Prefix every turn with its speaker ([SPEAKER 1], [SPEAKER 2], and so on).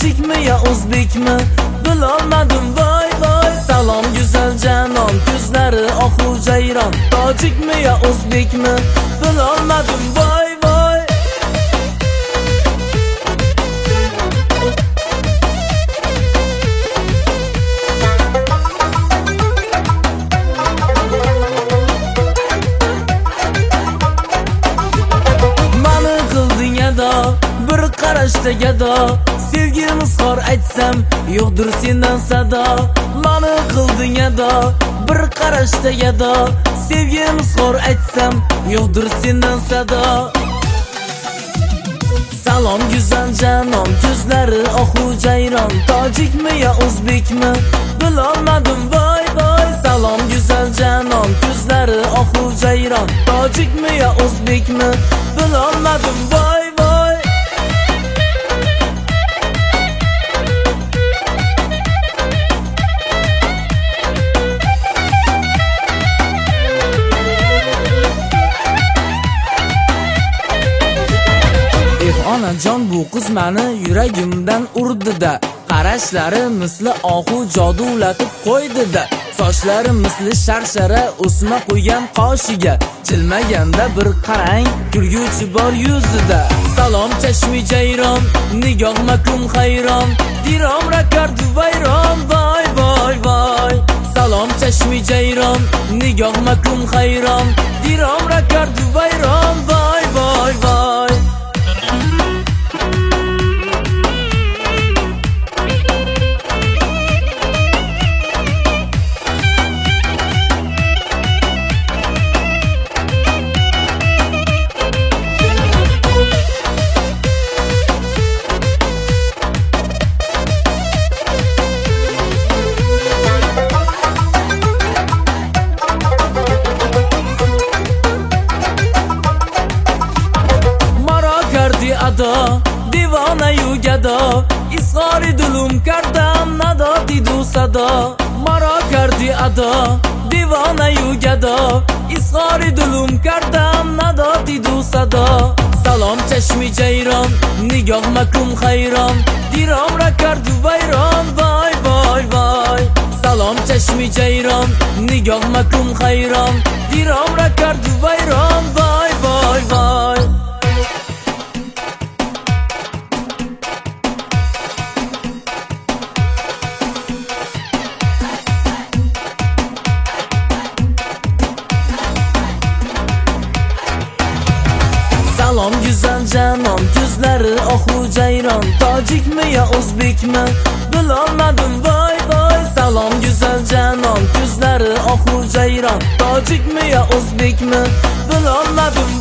[SPEAKER 1] tojikmi yo o'zbekmi bilolmadim voy voy. Salom güzel canon, ko'zlari ohu jayron, tojikmi yo o'zbekmi bilolmadim voy voy. Bir qarashda gado, sevgimiz xor aytsam yo'qdir sendan sado. Mani qilding ado, bir qarashda gado, sevgimiz xor aytsam yo'qdir sendan sado. Salom güzel canon, ko'zlari ohu jayron, tojikmi yo o'zbekmi bilolmadim voy voy. Salom güzel canon, ko'zlari ohu jayron, tojikmi yo o'zbekmi bilolmadim voy voy. Onajon bu qiz meni yuragimdan urdi-da, qarashlari misli ohu jodulatib qo'ydi-da, sochlari misli sharshara o'sma qo'ygan qoshiga, jilmaganda bir qarang kulguchi bor yuzida. Salom chashmi jayron, nigoh makum hayron, dirom rakard vayron voy voy voy. Salom chashmi jayron, nigoh makum hayron, dirom rakard vayron voy voy voy. دیوانه یو گدا اسخاری دلوم کردم ندادی دو صدا. مرا کردی ادا دیوانه یو گدا اسخاری دلوم کردم ندادی دو صدا. سلام چشمی جیران نگاه مکم خیران دیرام را کرد ویران وای وای وای. سلام چشمی جیران نگاه مکم خیران دیرام را کرد ویران وای وای وای. Salom güzel canon, ko'zlari ohu jayron, tojikmi yo o'zbekmi bilolmadim voy voy. Salom güzel canon, ko'zlari ohu jayron, tojikmi yo o'zbekmi bilolmadim